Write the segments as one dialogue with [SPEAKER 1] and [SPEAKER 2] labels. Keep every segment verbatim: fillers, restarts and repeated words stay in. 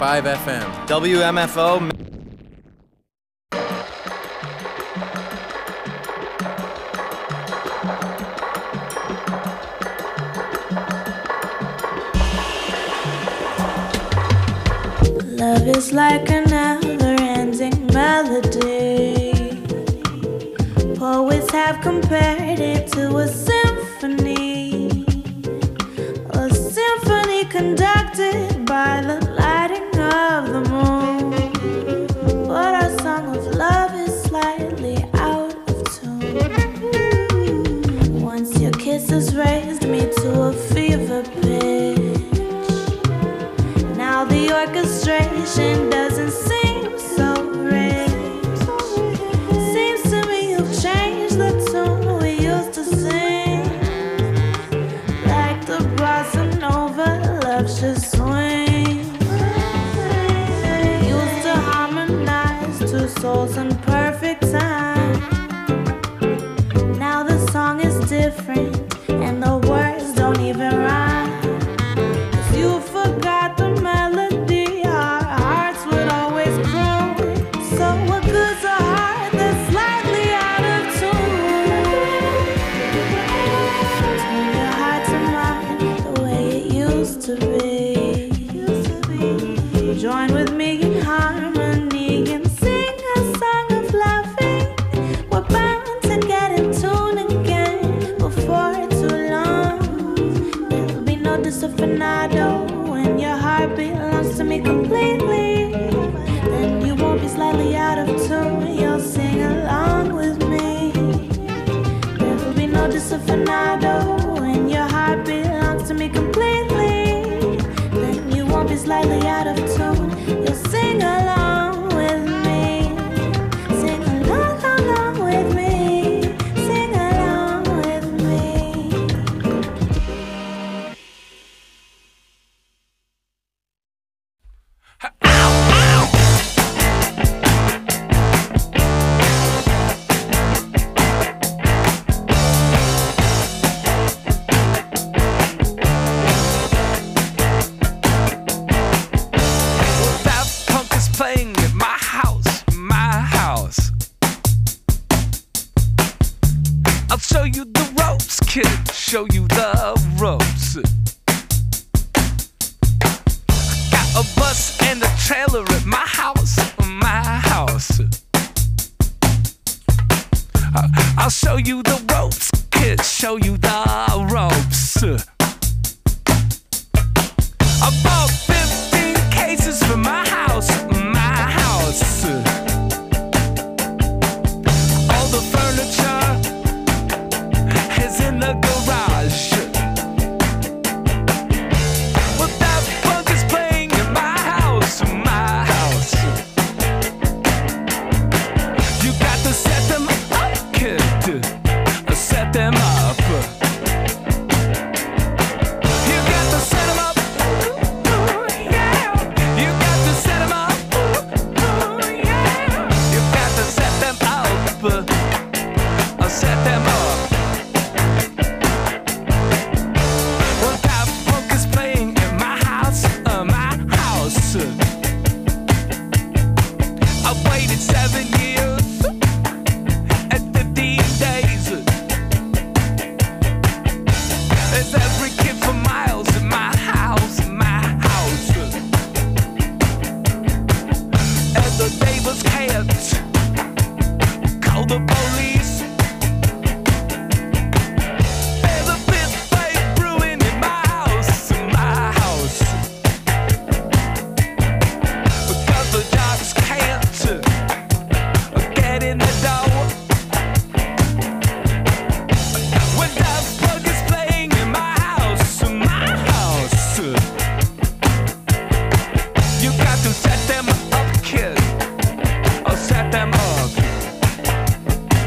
[SPEAKER 1] five F M.
[SPEAKER 2] W M F O.
[SPEAKER 3] Love is like a never-ending melody. Poets have compared it to a symphony, a symphony conducted by the lighting of the moon. But our song of love is slightly out of tune. Once your kisses raised me to a fever pitch. Now the orchestration doesn't seem so rich. Seems to me you've changed the tune we used to sing. Like the bossa nova, love should swing. Used to harmonize two souls in perfect time. Now the song is different and the words don't even rhyme. 'Cause you forgot the melody our hearts would always croon. So what good's a heart that's slightly out of tune? Turn your heart to mine the way it used to be. Join with me in harmony and sing a song of loving. We're bound to get in tune again before too long. There'll be no disafinado when your heart belongs to me completely. Then you won't be slightly out of tune, you'll sing along with me. There'll be no disafinado when your heart belongs to me completely. Then you won't be slightly out of tune, you'll sing along with me. Sing along, along with me. Sing along with me.
[SPEAKER 4] Daft Punk is playing at my house, my house. I'll show you the ropes, kid, show you the ropes. Got a bus and a trailer at my house, my house. I- I'll show you the ropes, kid, show you the ropes. I bought fifteen cases for my house, my house. All the furniture is in the garage. But that funk is playing in my house, my house. You got to set them up, kid. Set them up. You got to set them up. Yeah. You got to set them up. Yeah. You got to set them up. Uh, set them up. Well, that funk is playing in my house, uh, my house. I waited seven years and fifteen days. There's every kid for miles in my house, my house. And the neighbors can't call the police. There's a fist fight brewing in my house, my house. Because the dogs can't get in the door. When that plug is playing in my house, my house. You got to set them up, kid. Or set them up.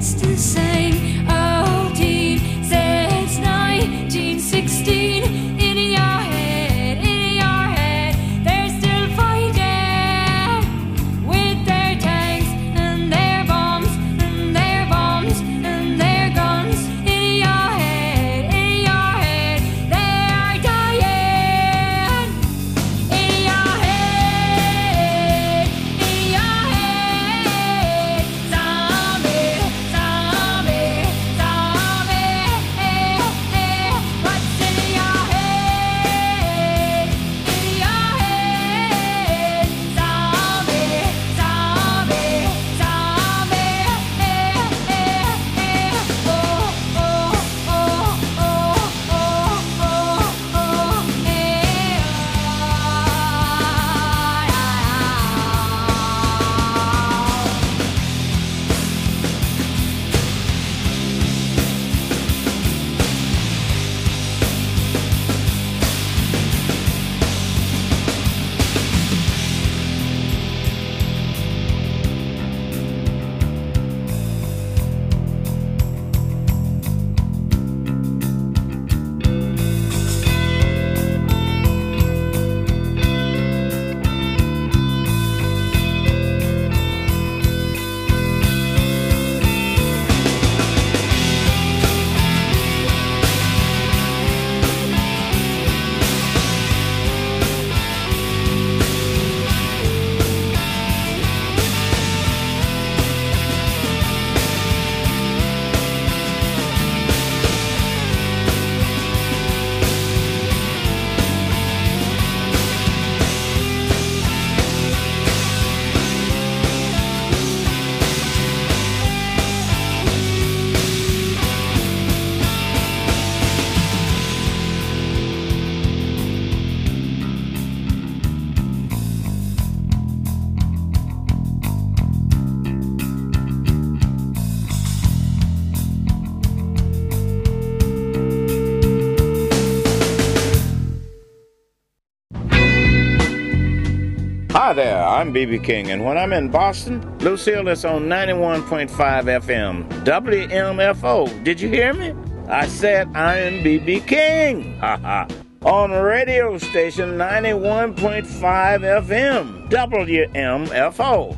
[SPEAKER 1] Hi there, I'm B B King, and when I'm in Boston, Lucille is on ninety-one point five F M, W M F O. Did you hear me? I said I'm B B King, haha, on radio station ninety-one point five F M, W M F O.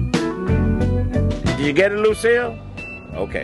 [SPEAKER 1] Did you get it, Lucille? Okay.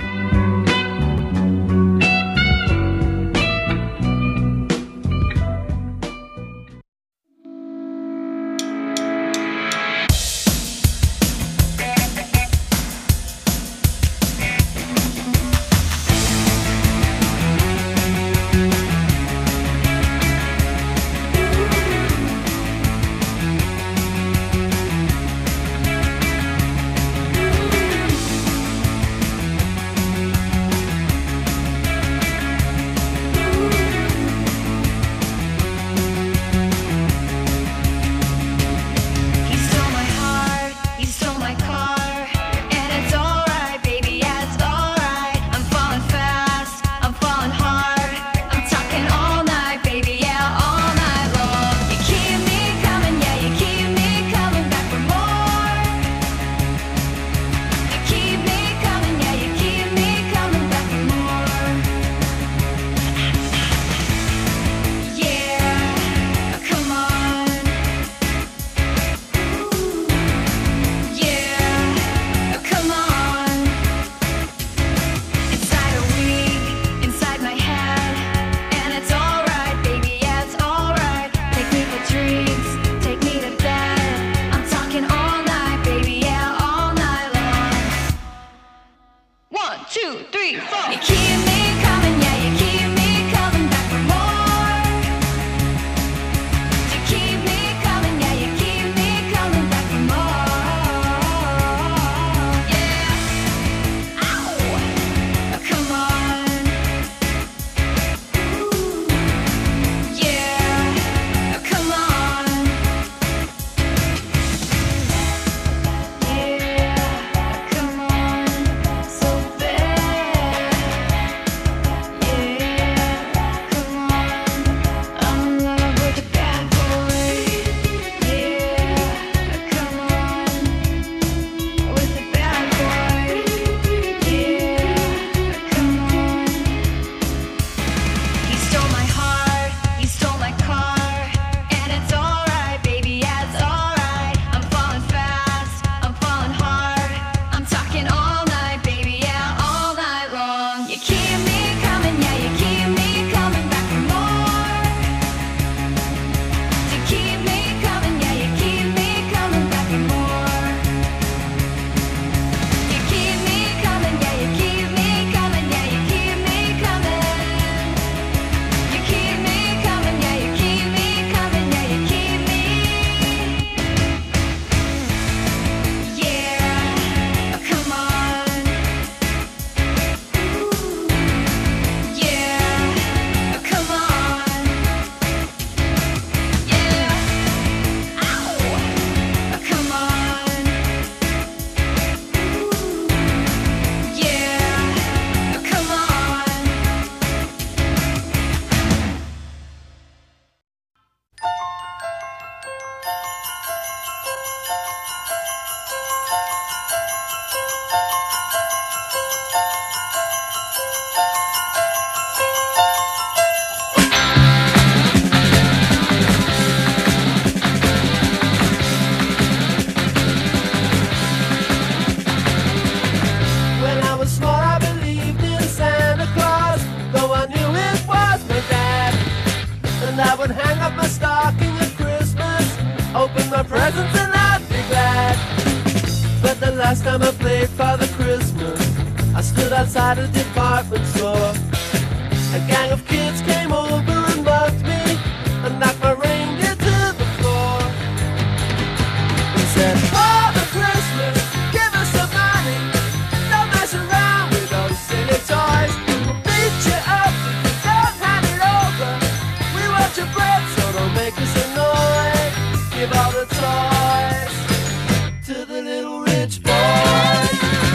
[SPEAKER 2] time I played Father Christmas, I stood outside a department store. A gang of kids came over and mugged me and knocked my reindeer to the floor. They said, Father Christmas, give us some money. Don't mess around with those silly toys. We'll beat you up if you don't hand it over. We want your bread, so don't make us annoyed. Give all the toys to the little rich boys.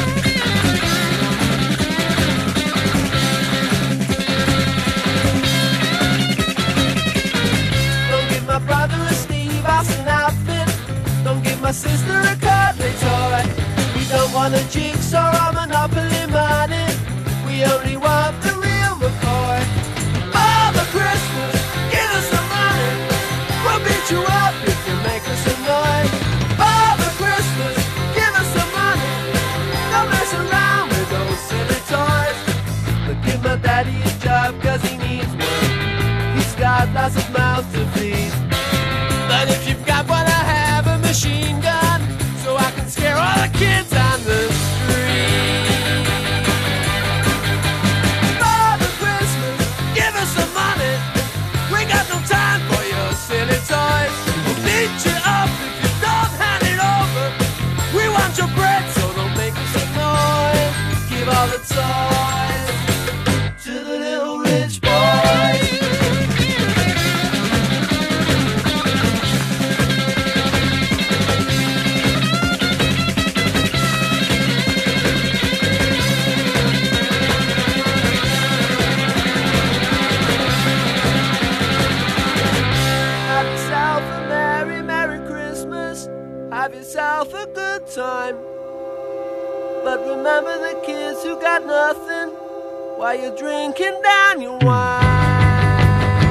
[SPEAKER 2] Don't give my brother a Steve Austin outfit. Don't give my sister a cuddly toy. We don't want a jigsaw or Monopoly money. We only want the real McCoy. Father Christmas, give us some money. We'll beat you up if you make us annoyed. Father Christmas, give us some money. Don't mess around with those silly toys. But give my daddy a job cause he needs one. He's got lots of mouths to feed. But if you've got one, I have a machine gun, so I can scare all the kids on the street. Father Christmas, give us some money. We got no time for your silly toys. We'll beat you up if you don't hand it over. We want your bread, so don't make us annoyed. Give all the toys to the little rich boys. Have yourself a merry, merry Christmas. Have yourself a good time. But remember the kids who got nothing while you're drinking down your wine.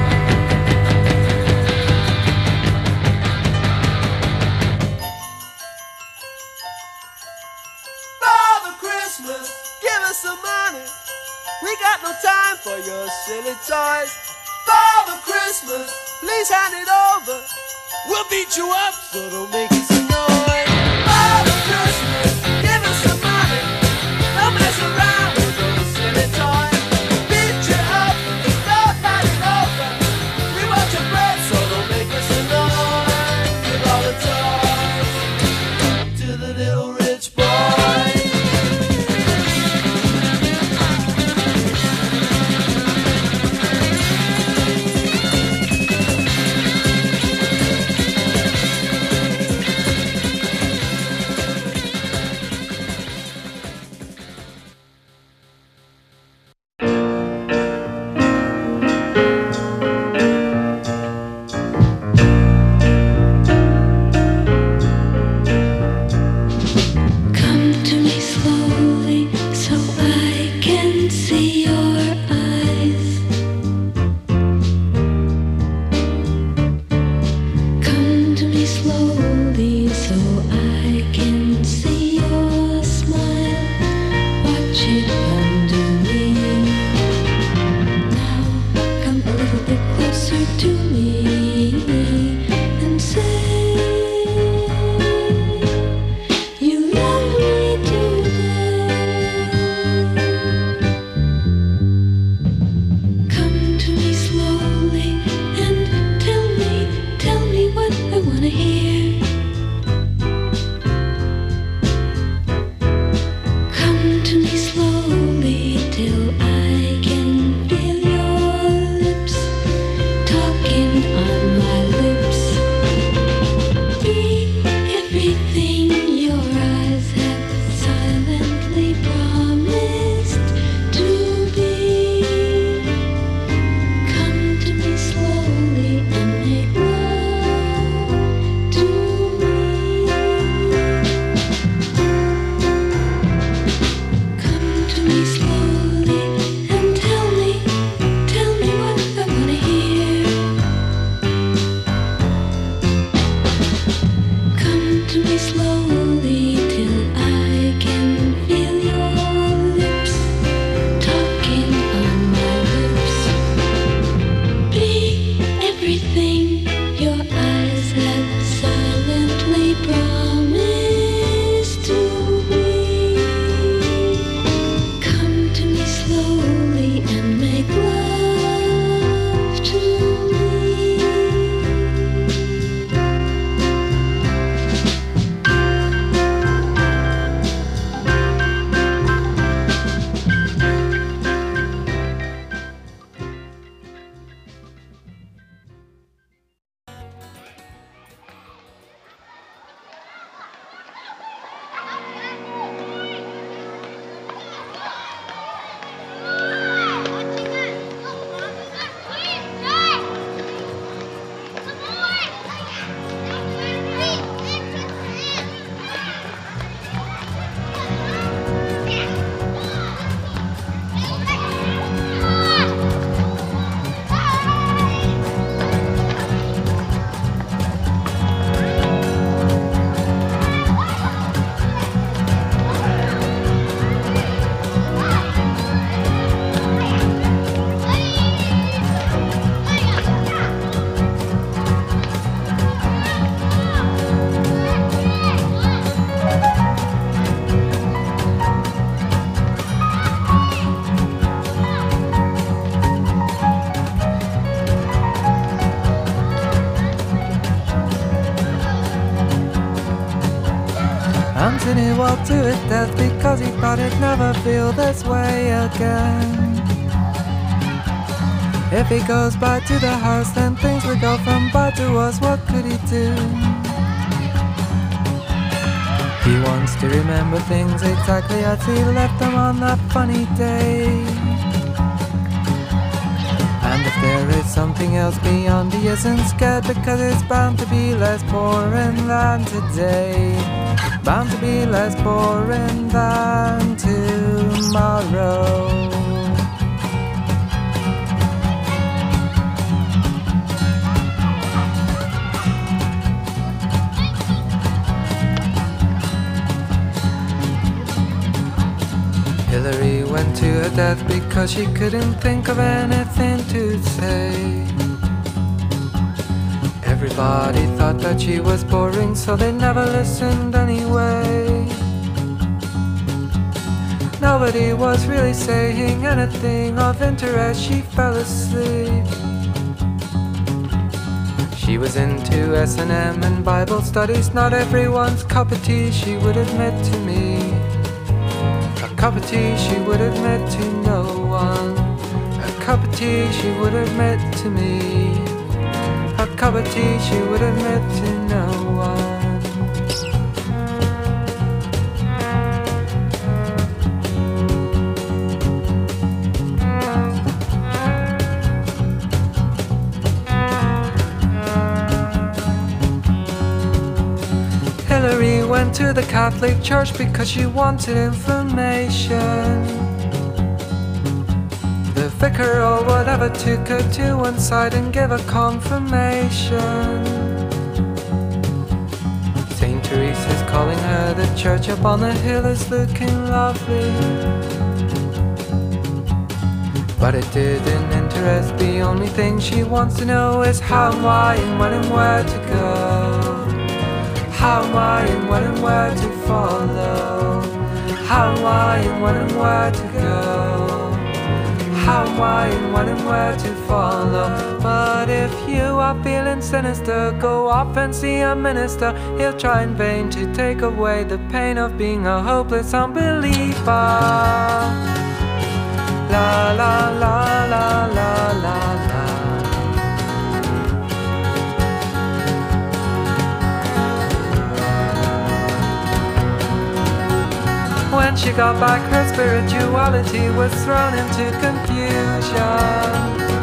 [SPEAKER 2] Father Christmas, give us some money. We got no time for your silly toys. Father Christmas, please hand it over. We'll beat you up, so don't make us annoyed. Father Christmas, give us some money. Don't mess around with those silly toys. Beat you up, don't hand it over. We want your bread, so don't make us annoyed. Give all the toys to the little rich boys.
[SPEAKER 5] smiled to his death because he thought he'd never feel this way again. If he goes back to the house, then things would go from bad to worse. What could he do? He wants to remember things exactly as he left them on that funny day. And if there is something else beyond, he isn't scared because it's bound to be less boring than today. Bound to be less boring than tomorrow. Hillary went to her death because she couldn't think of anything to say. Everybody thought that she was boring, so they never listened anyway. Nobody was really saying anything of interest. She fell asleep. She was into S and M and Bible studies. Not everyone's cup of tea, she would admit to me. A cup of tea she would admit to no one. A cup of tea she would admit to me. A cup of tea she would admit to no one. Hillary went to the Catholic Church because she wanted information. The vicar or whatever took her to one side and gave her confirmation. Saint Teresa's calling her, the church up on the hill is looking lovely. But it didn't interest, the only thing she wants to know is how and why and when and where to go. How, why, and when and where to follow. How, why, and when and where to go. How, why, and when and where to follow. But if you are feeling sinister, go off and see a minister. He'll try in vain to take away the pain of being a hopeless unbeliever. La la la la la la la. When she got back, her spirituality was thrown into confusion.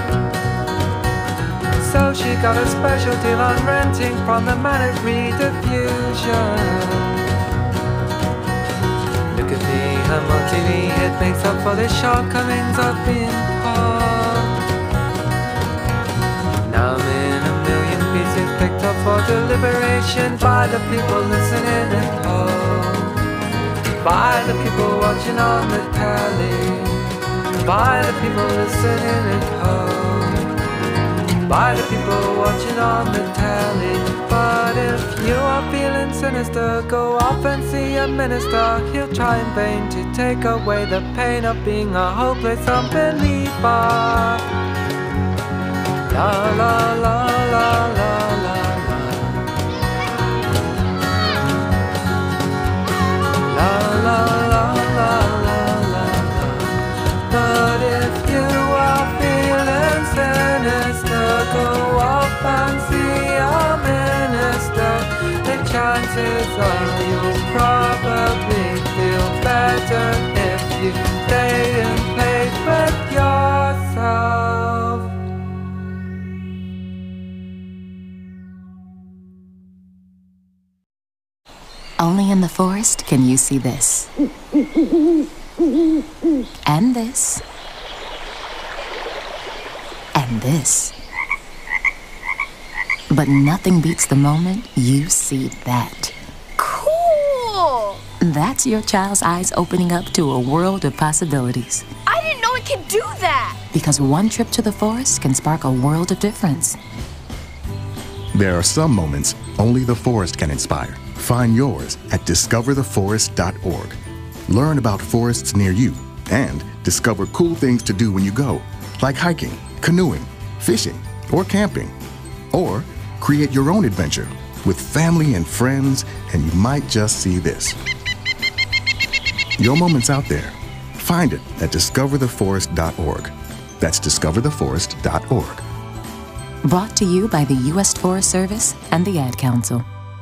[SPEAKER 5] So she got a special deal on renting from the Manic Rediffusion. Look at me, I'm on T V, it makes up for the shortcomings of being poor. Now I'm in a million pieces picked up for deliberation by the people listening at home. By the people watching on the telly. By the people listening at home. By the people watching on the telly. But if you are feeling sinister, go off and see a minister. He'll try in vain to take away the pain of being a hopeless unbeliever. La la la la la la. La la la la la la. But if you are feeling sinister, go off and see a minister. The chances are you'll probably feel better if you stay in place with yourself.
[SPEAKER 6] Only in the forest can you see this. And this. And this. But nothing beats the moment you see that.
[SPEAKER 7] Cool!
[SPEAKER 6] That's your child's eyes opening up to a world of possibilities.
[SPEAKER 7] I didn't know it could do that!
[SPEAKER 6] Because one trip to the forest can spark a world of difference.
[SPEAKER 8] There are some moments only the forest can inspire. Find yours at discover the forest dot org. Learn about forests near you and discover cool things to do when you go, like hiking, canoeing, fishing, or camping. Or create your own adventure with family and friends, and you might just see this. Your moment's out there. Find it at discover the forest dot org. That's discover the forest dot org.
[SPEAKER 6] Brought to you by the U S Forest Service and the Ad Council.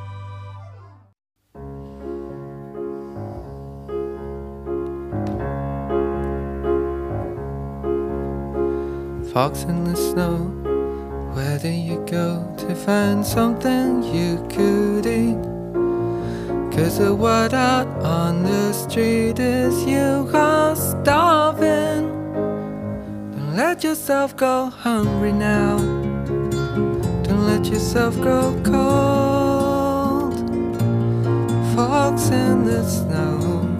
[SPEAKER 5] Fox in the snow, where do you go to find something you could eat? 'Cause the word out on the street is you are starving. Don't let yourself go hungry now. Don't let yourself grow cold. Fox in the snow.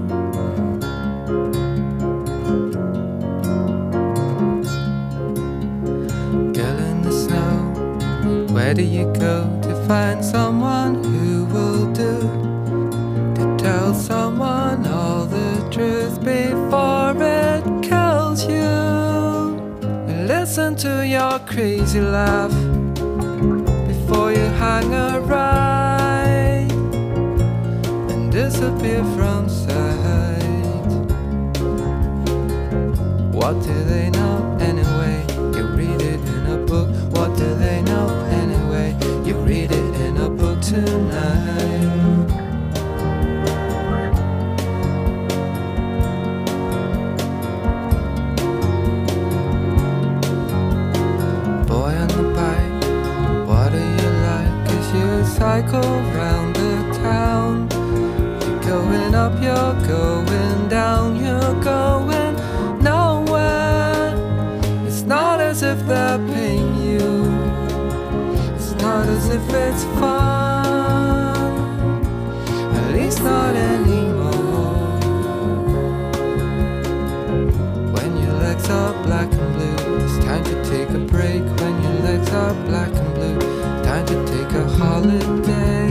[SPEAKER 5] Where do you go to find someone who will do? To tell someone all the truth before it kills you. Listen to your crazy laugh before you hang a right and disappear from sight. What do they know anyway? You read it in a book. What do they know anyway? You read it in a book tonight. Boy on the bike, what do you like as you cycle round the town? You're going up, you're going down, you're going nowhere. It's not as if they're paying you. It's not as if it's fun. At least not anymore. When your legs are black and blue, it's time to take a break. When your legs are black and blue, time to take a holiday.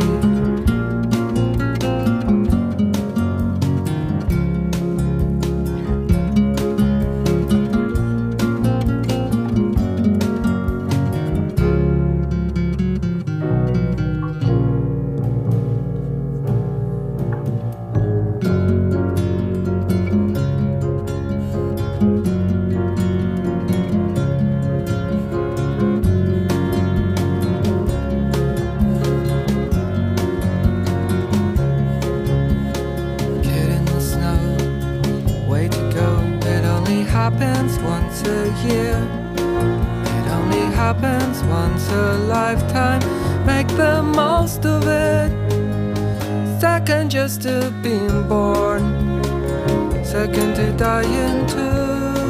[SPEAKER 5] Happens once a year. It only happens once a lifetime. Make the most of it. Second just to being born, second to dying too.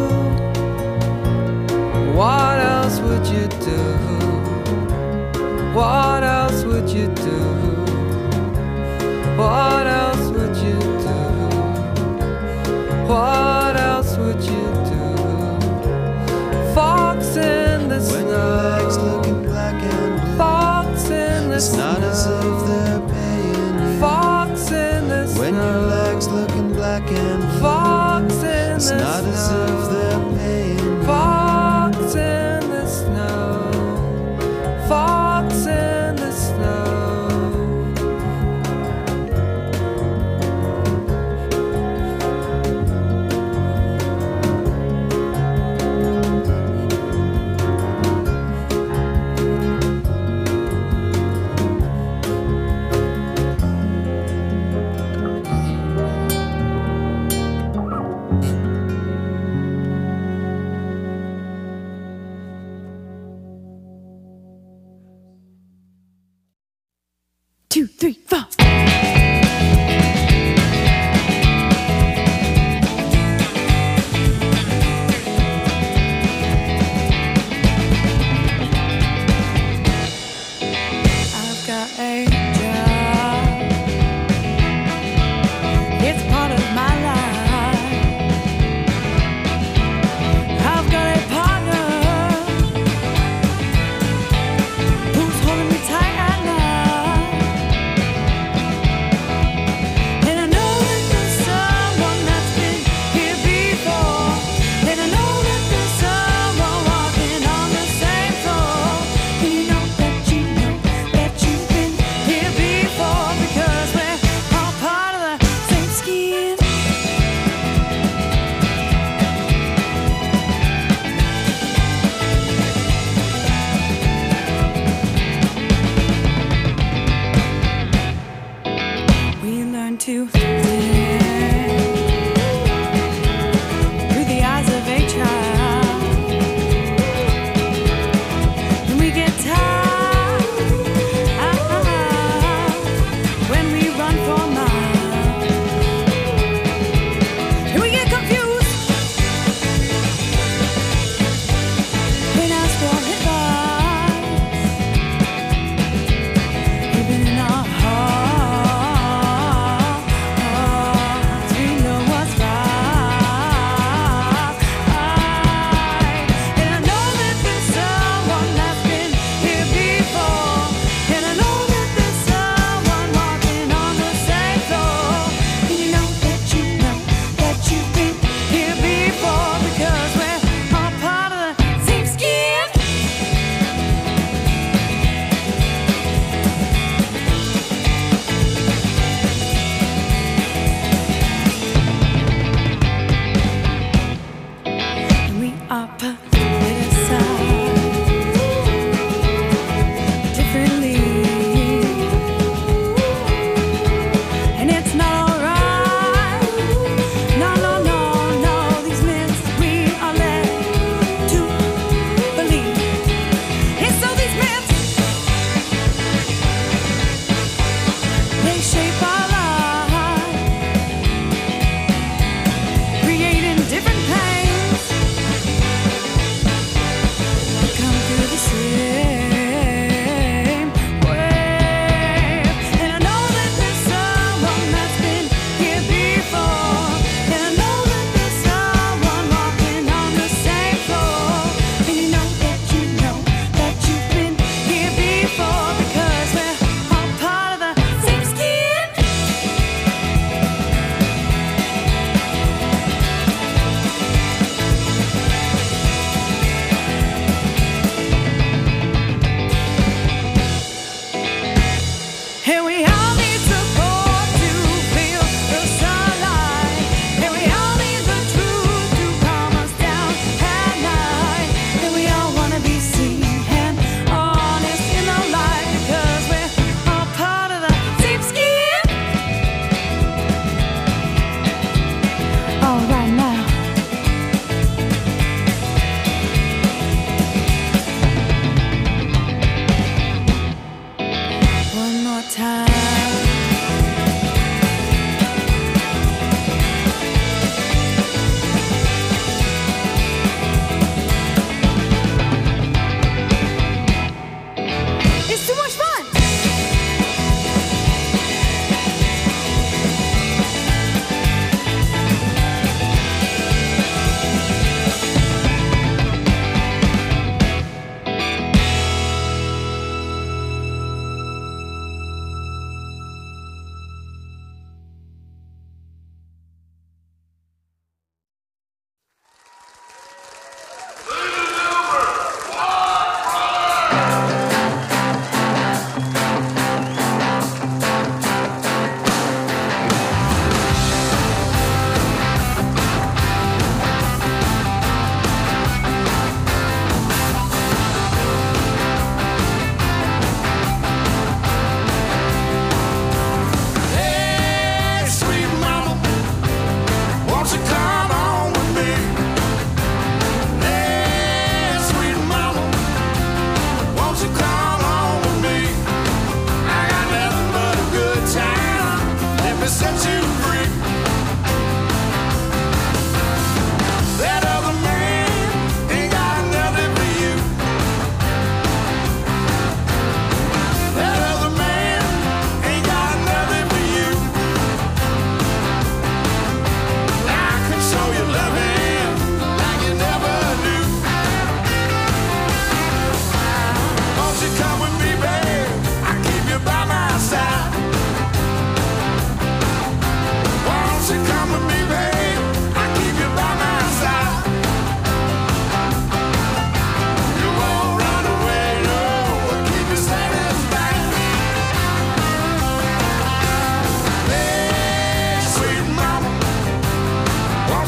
[SPEAKER 5] What else would you do? What else would you do? What else would you do? What else would you do? Fox in the snow. When your legs looking black and blue. Fox in the snow. It's not as if they're paying you. Fox in the snow. When your legs looking black and blue. Fox in the snow. It's not as if they're paying you. Fox in the snow. Fox in the snow.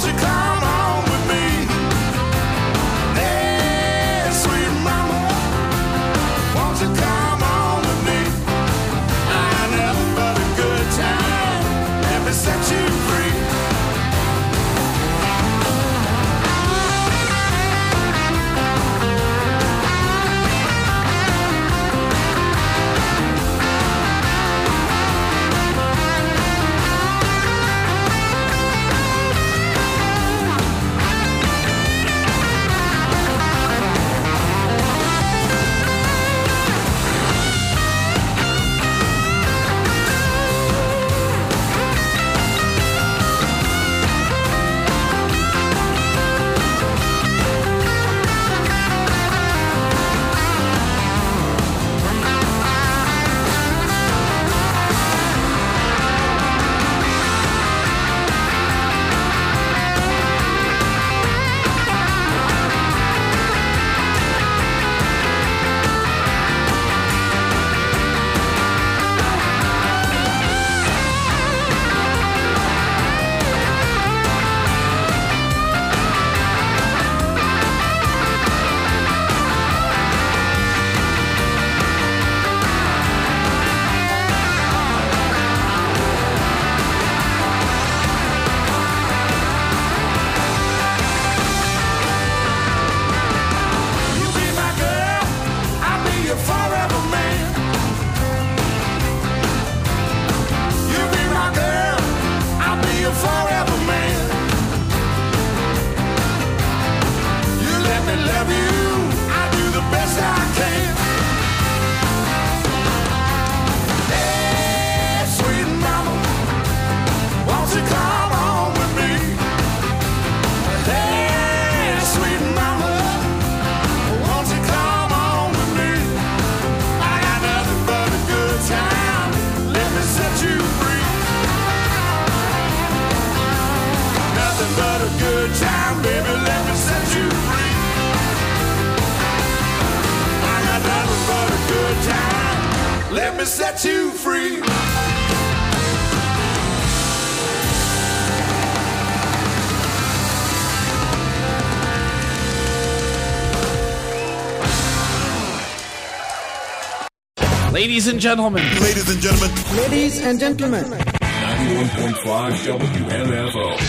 [SPEAKER 9] you come on with me? Hey, sweet mama, won't you come on with me? I had nothing but a good time. Let me set you free. Let me set you free.
[SPEAKER 10] Ladies and gentlemen.
[SPEAKER 9] Ladies and gentlemen.
[SPEAKER 11] Ladies and gentlemen.
[SPEAKER 12] ninety-one point five W M F O.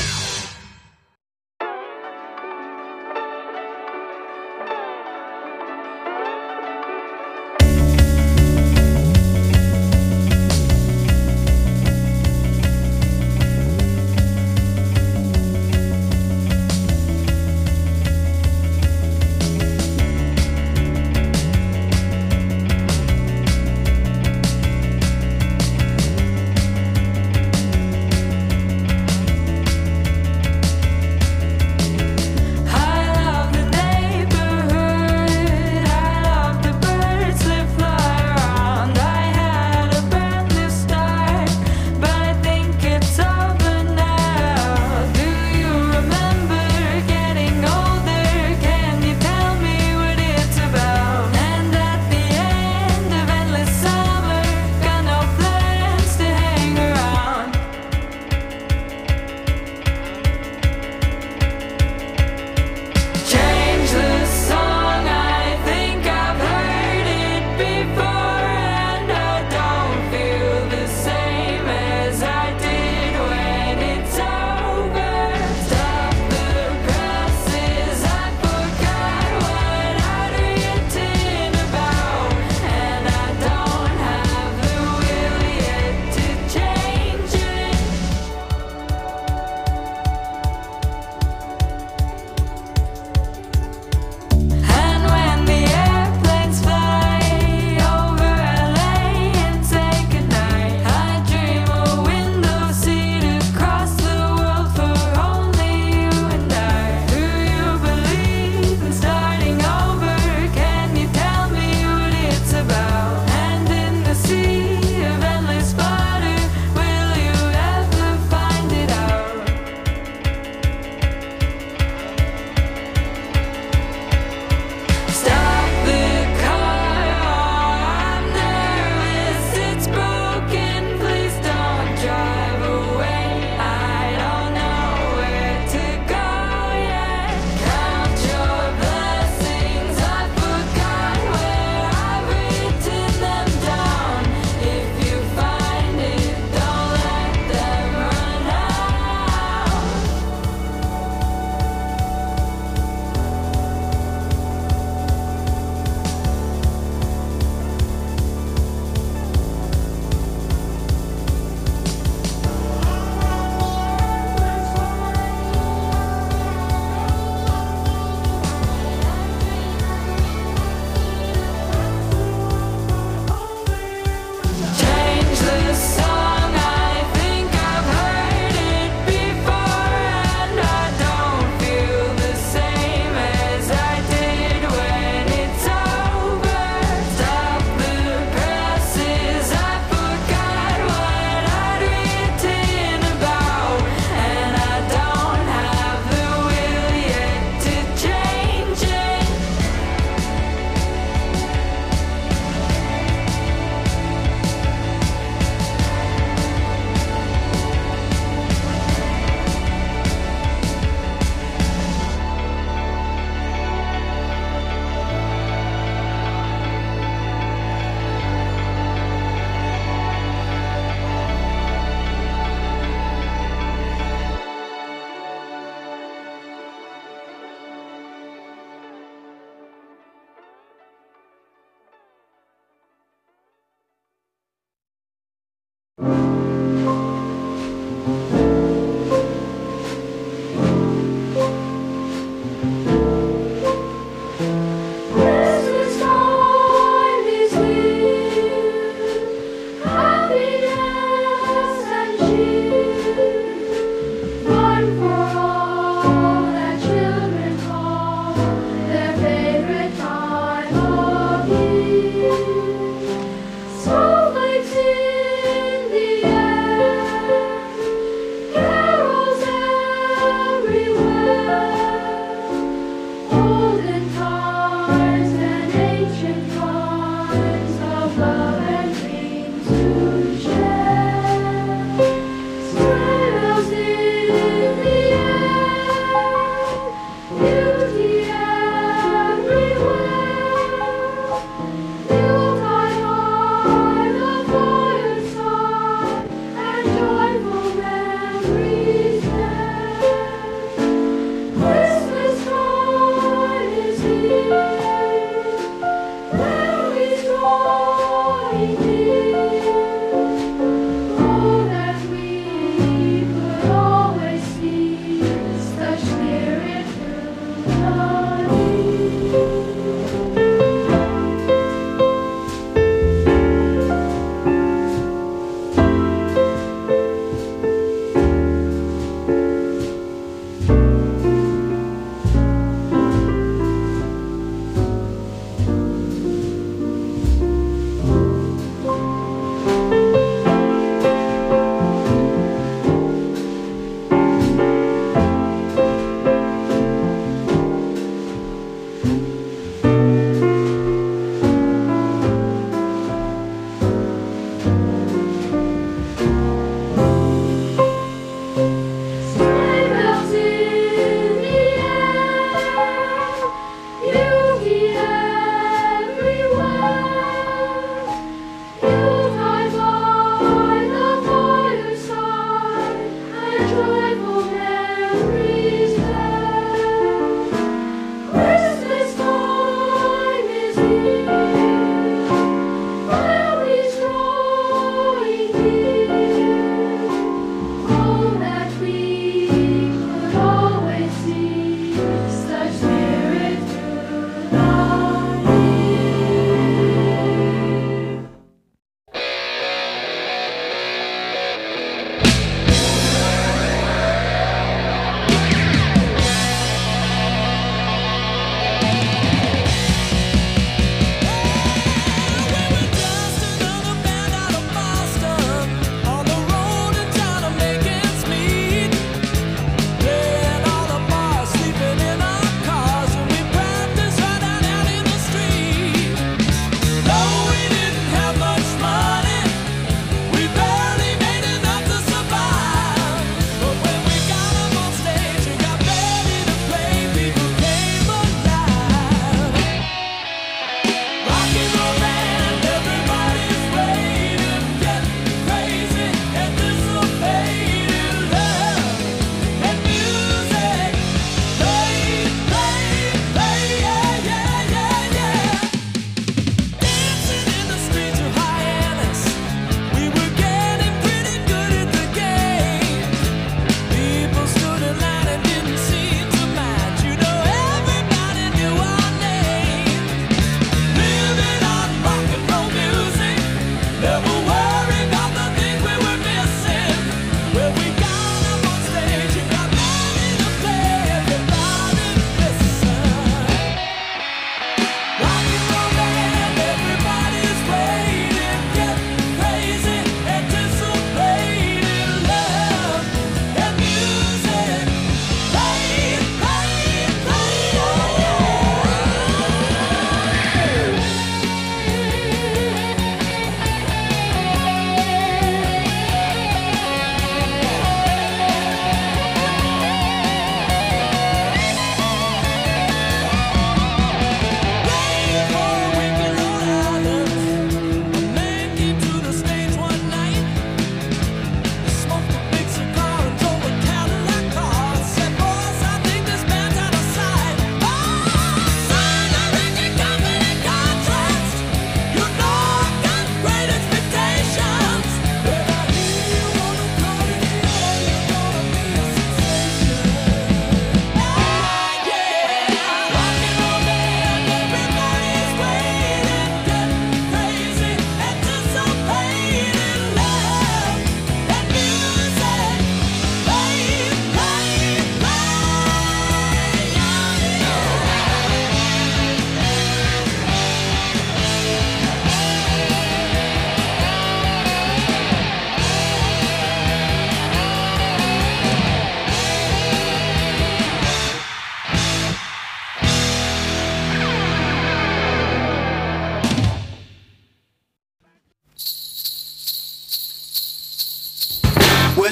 [SPEAKER 11] Christmas time is here, happiness and cheer, fun for all that children call their favorite time of year. Snowflakes in the air.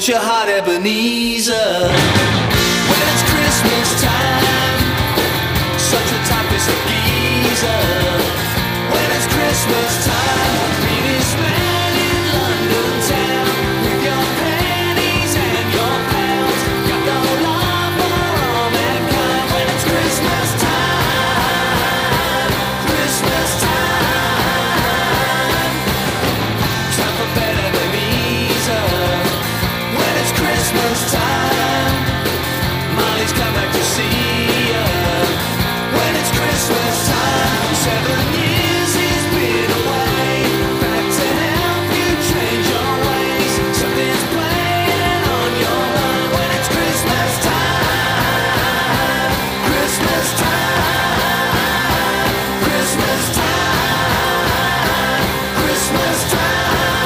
[SPEAKER 2] Put your heart Ebenezer. When it's Christmas time, such a typist of geezer. When it's Christmas time, meet this man in London town with your pennies and your pounds. Got no love for all mankind. When it's Christmas time, Christmas time, time for Ben Ebenezer. When it's Christmas time, Molly's come back to see ya. When it's Christmas time, seven years he's been away, back to help you change your ways. Something's playing on your mind. When it's Christmas time, Christmas time, Christmas time, Christmas time.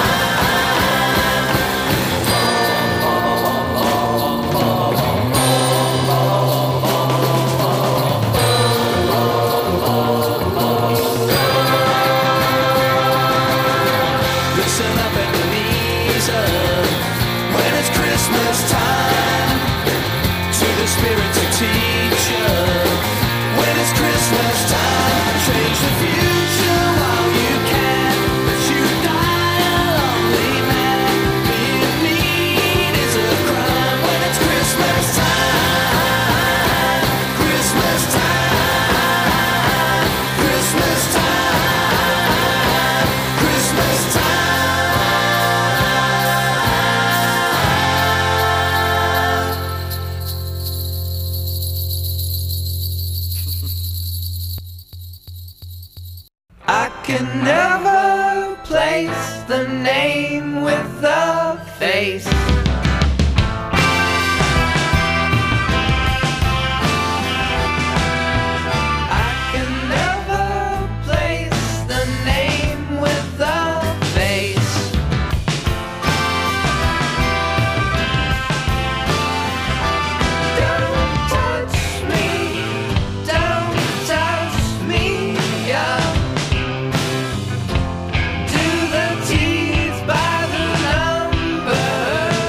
[SPEAKER 2] Listen up, Ebenezer. When it's Christmas time, to the spirits who teach you. When it's Christmas time, change the future while you can. But you die a lonely man. Being mean is a crime. When it's Christmas time, Christmas time, Christmas time, Christmas time. I can never place the name with the face. I can never place the name with the face. Don't touch me, don't touch me, yeah. Do the teeth by the number.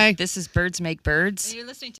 [SPEAKER 13] Bye.
[SPEAKER 14] This is Birds Make Birds.
[SPEAKER 15] You're listening to